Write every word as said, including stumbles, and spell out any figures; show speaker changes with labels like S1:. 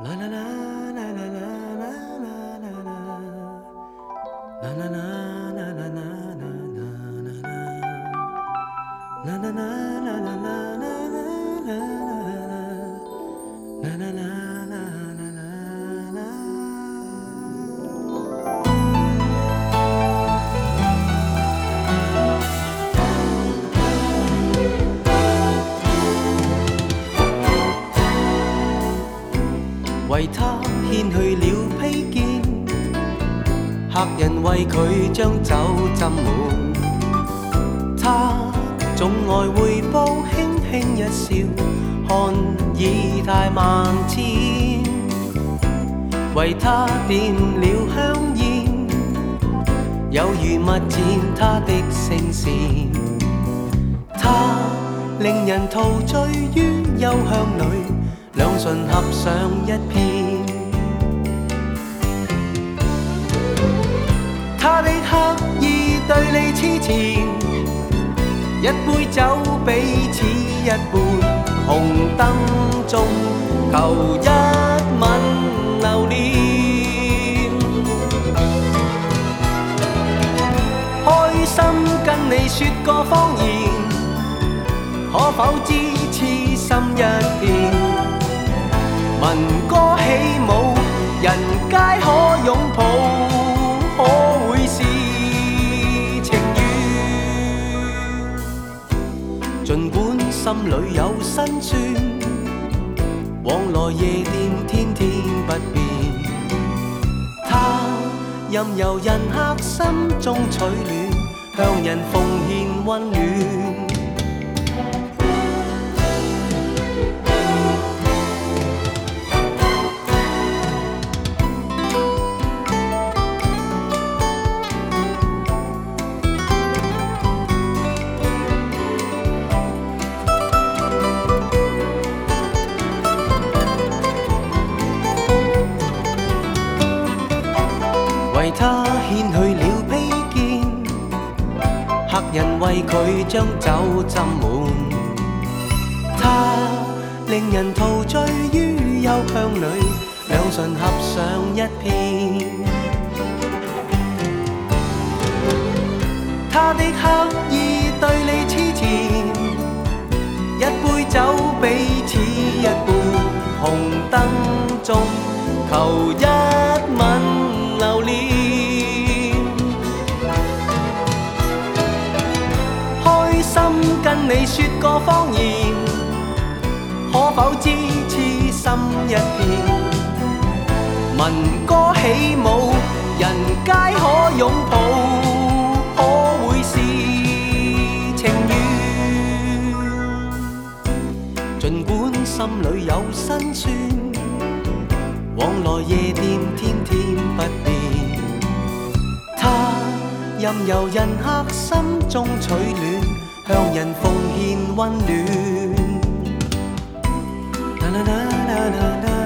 S1: 为他牵去了披肩，客人为佢将酒斟满，他总爱回报，轻轻一笑，看已太万千。为他点了香烟，有如蜜饯他的声线，他令人陶醉于幽香里。两唇合上一片，他的刻意对你痴纏，一杯酒彼此一半，红灯中求一吻留恋，开心跟你说个谎言，可否知痴心一片？民歌起舞，人皆可拥抱，可会是情缘？尽管心里有辛酸，往来夜店天天不变。他任由人客心中取暖，向人奉献温暖。为他牵去了披肩，客人为佢将酒斟满，他令人陶醉于幽香里，两唇合上一片。他的刻意对你痴缠，一杯酒彼此一半，红灯中求一吻留恋。开心跟你说个谎言，可否知痴心一片？民歌起舞，人皆可拥抱，可会是情缘？尽管心里有辛酸，往来夜店天天不变。他任由人客心中取暖，向人奉献温暖。啦啦啦啦啦啦